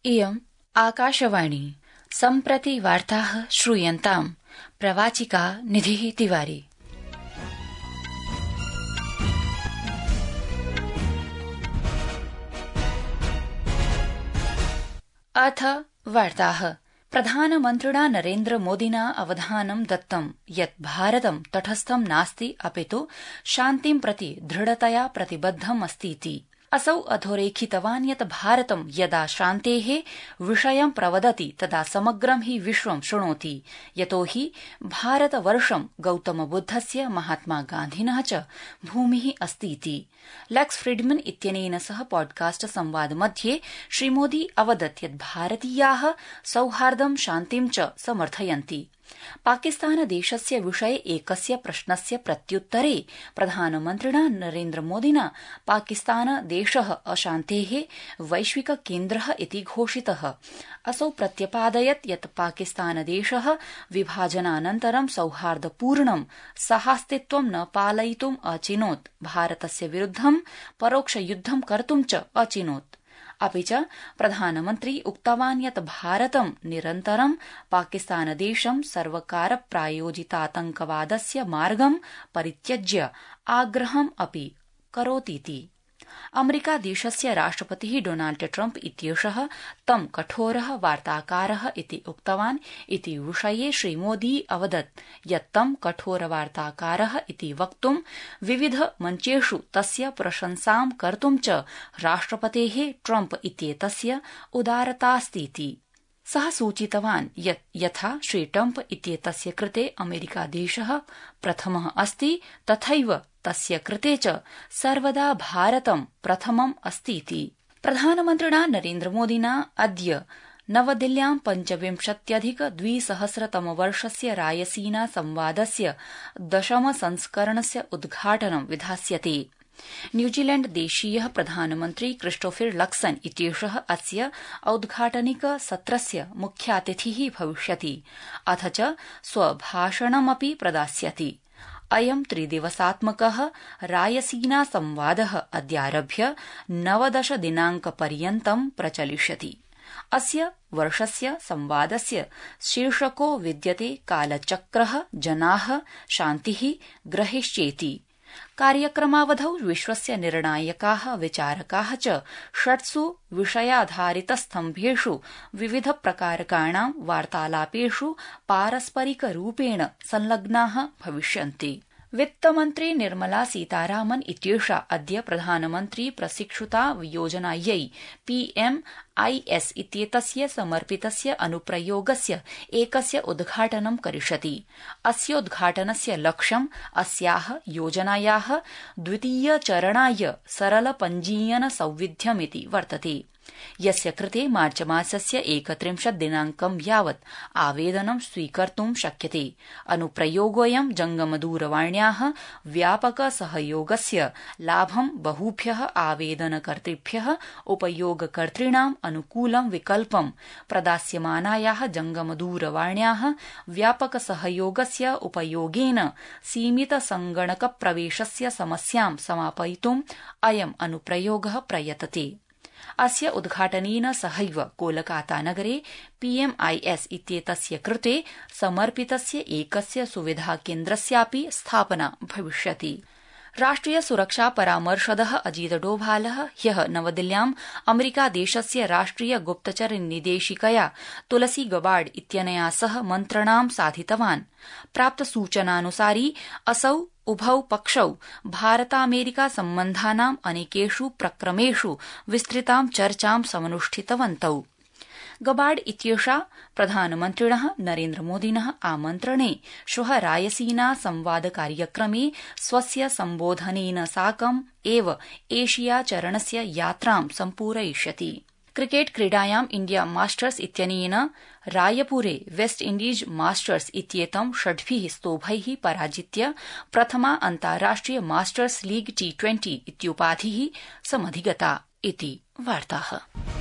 इयम् आकाशवाणी सम्प्रति वार्ताः श्रूयन्ताम् प्रवाचिका निधिः तिवारी। अथ वार्ताः। प्रधानमन्त्रिणा नरेन्द्र मोदिना अवधानं दत्तं यत् भारतं तटस्थं नास्ति अपितु शान्तिं प्रति दृढतया प्रतिबद्धम् अस्तीति। असौ अधोरेखितवान् यत् भारतं यदा शान्तेः विषयं प्रवदति तदा समग्रं हि विश्वं शृणोति, यतोहि भारतवर्षं गौतमबुद्धस्य महात्मा गान्धिनः च भूमिः अस्तीति। लेक्स फ्रीडमन इत्यनेन सह पॉडकास्ट संवाद मध्ये श्रीमोदी अवदत् यत् भारतीयाः सौहार्दं शान्तिं च समर्थयन्ति। पाकिस्तानदेशस्य विषये एकस्य प्रश्नस्य प्रत्युत्तरे प्रधानमन्त्रिणा नरेन्द्रमोदिना पाकिस्तानदेशः अशान्तेः वैश्विककेन्द्रः इति घोषितः। असौ प्रत्यपादयत् यत् पाकिस्तानदेशः विभाजनानन्तरं सौहार्दपूर्णं सहास्तित्वं न पालयितुम् अचिनोत्, भारतस्य विरुद्धं परोक्षयुद्धं कर्तुं च अचिनोत्। अपि च प्रधानमन्त्री उक्तवान् यत् भारतं निरन्तरं पाकिस्तानदेशं सर्वकार प्रायोजितातंकवादस्य मार्गं परित्यज्य आग्रहम् अपि करोतीति। अमेरिकादेशस्य राष्ट्रपतिः डोनाल्ड ट्रम्प इत्येषः तं कठोरः वार्ताकारः इति उक्तवान् इति विषये श्रीमोदी अवदत् यत् तं कठोरवार्ताकारः इति वक्तुं विविध मञ्चेषु तस्य प्रशंसां कर्तुं च राष्ट्रपतेः ट्रम्प इत्येतस्य उदारतास्तीति। सः सूचितवान् यत् यथा श्री ट्रम्प इत्येतस्य कृते अमेरिकादेशः प्रथमः अस्ति, तथैव तस्य कृते च सर्वदा भारतं प्रथमम् अस्तीति। प्रधानमन्त्रिणा नरेन्द्रमोदिना अद्य नवदिल्ल्यां 25,200तमवर्षस्य रायसीना संवादस्य 10 संस्करणस्य उद्घाटनं विधास्यते। न्यूजीलैण्ड देशीयः प्रधानमन्त्री क्रिस्टोफर लक्सन इत्येषः अस्य औद्घाटनिक सत्रस्य मुख्यातिथिः भविष्यति, अथ च स्वभाषणमपि प्रदास्यति। अयं त्रिदिवसात्मकः रायसीना संवादः अद्यारभ्य 19 दिनाङ्कपर्यन्तं प्रचलिष्यति। अस्य वर्षस्य संवादस्य शीर्षको विद्यते कालचक्रः जनाः शान्तिः ग्रहिष्येति। कार्यक्रमावधौ विश्वस्य निर्णायकाः विचारकाः च 6 विषयाधारितस्तम्भेषु विविध प्रकारकाणां वार्तालापेषु पारस्परिकरूपेण संलग्नाः भविष्यन्ति। वित्तमन्त्री निर्मला सीतारामन इत्येषा अद्य प्रधानमन्त्री प्रशिक्षुता योजनायै PMIS इत्येतस्य समर्पितस्य अनुप्रयोगस्य एकस्य उद्घाटनं करिष्यति। अस्योद्घाटनस्य लक्ष्यम् अस्याः योजनायाः द्वितीयचरणाय सरल पञ्जीयन सौविध्यमिति वर्तते, यस्य कृते मार्चमासस्य 31 दिनाङ्कं यावत् आवेदनं स्वीकर्तुं शक्यते। अनुप्रयोगोऽयं जङ्गमदूरवाण्याः व्यापकसहयोगस्य लाभं बहुभ्यः आवेदनकर्तृभ्यः उपयोगकर्तॄणाम् अनुकूलं विकल्पं प्रदास्यमानायाः जङ्गमदूरवाण्याः व्यापकसहयोगस्य उपयोगेन सीमितसंगणकप्रवेशस्य समस्यां समापयितुम् अयम् अनुप्रयोगः प्रयतते। अस्य उद्घाटनेन सहैव कोलकातानगरे PMIS इत्येतस्य कृते समर्पितस्य एकस्य सुविधाकेन्द्रस्यापि स्थापना भविष्यति। राष्ट्रिय सुरक्षा परामर्शदः अजीत डोभालः ह्यः नवदिल्ल्याम् अमेरिकादेशस्य राष्ट्रिय गुप्तचर निदेशिकया तुलसी गबार्ड इत्यनया सह मन्त्रणां साधितवान्। प्राप्तसूचनानुसारि असौ उभौ पक्षौ भारतामेरिका सम्बन्धानाम् अनेकेषु प्रक्रमेषु विस्तृतां चर्चां समनुष्ठितवन्तौ। गबार्ड इत्येषा प्रधानमन्त्रिणः नरेन्द्रमोदिनः आमन्त्रणे श्वः रायसीना संवाद कार्यक्रमे स्वस्य सम्बोधनेन साकम् एव एशियाचरणस्य यात्रां सम्पूरयिष्यति। क्रिकेट क्रीडायां इंडिया मास्टर्स इत्यनेन रायपुरे वेस्ट इण्डीज मास्टर्स इत्येतं 6 स्तोभैः पराजित्य प्रथमा अन्ताराष्ट्रिय मास्टर्स लीग T20 इत्युपाधिः समधिगता इति वार्ताः।